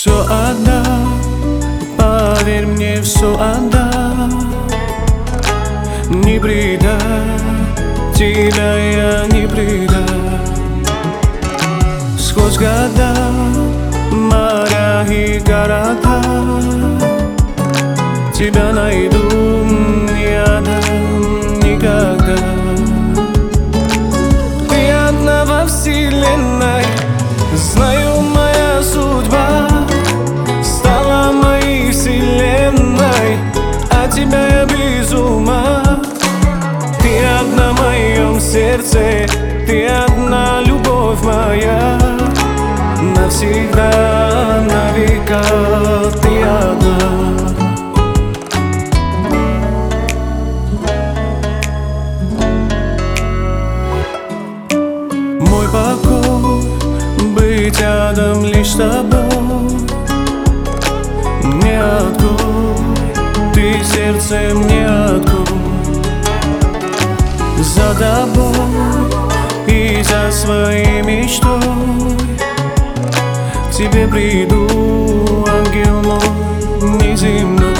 Все отдам, поверь мне, все отдам. Не предам, тебя я не предам. Сквозь года, моря и города тебя найду, не отдам никогда. Ты одна во вселенной, знаю, моя судьба стала моей вселенной, а тебя я без ума. Ты одна в моем сердце, ты одна любовь моя. Навсегда, на века ты одна. Мой покой быть рядом лишь с тобой. Не открой, ты сердце мне открой. За тобой и за своей мечтой к тебе приду, ангел мой неземной.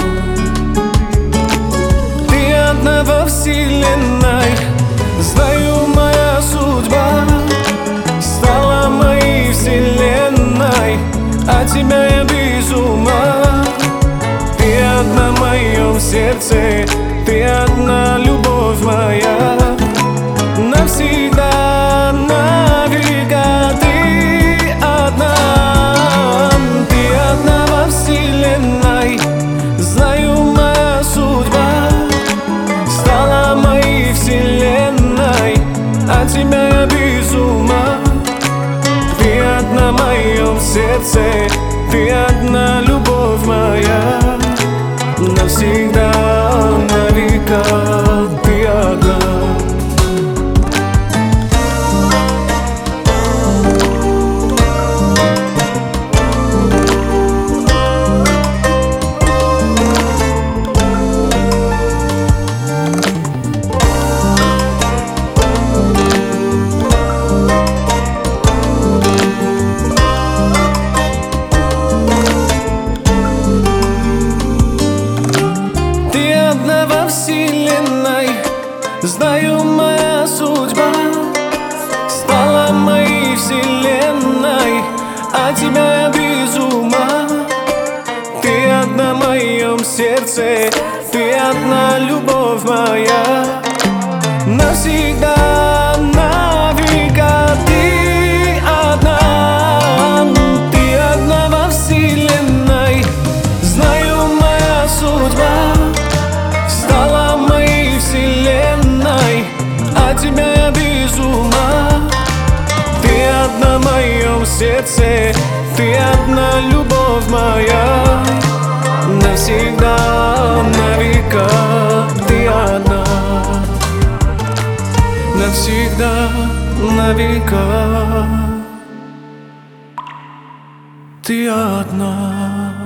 Ты одна во вселенной, знаю, моя судьба стала моей вселенной, а тебя я без ума. Ты одна в моем сердце, ты одна любовь моя. Навсегда, навека ты одна. Ты одна во вселенной, знаю, моя судьба стала моей вселенной, а тебя я без ума. Ты одна в моем сердце, ты одна любовь моя. Навсегда, навека ты одна. Во вселенной, знаю, моя судьба стала моей вселенной, а тебя я без ума. Ты одна в моем сердце, ты одна любовь моя. Навсегда, навека ты одна. Ты одна во вселенной, знаю, моя судьба стала моей вселенной, а тебя я без ума. Ты одна в моем сердце, ты одна любовь моя. Навсегда, навека ты одна. Навсегда, навека ты одна.